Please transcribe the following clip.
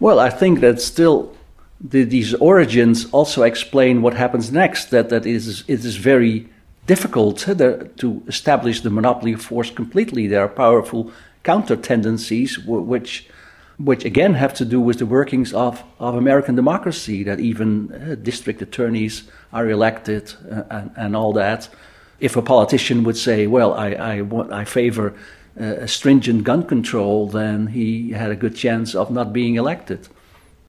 Well, I think that still these origins also explain what happens next. That it is very difficult to establish the monopoly of force completely. There are powerful counter tendencies which again have to do with the workings of American democracy. That even district attorneys are elected and all that. If a politician would say, "Well, I favor stringent gun control," then he had a good chance of not being elected.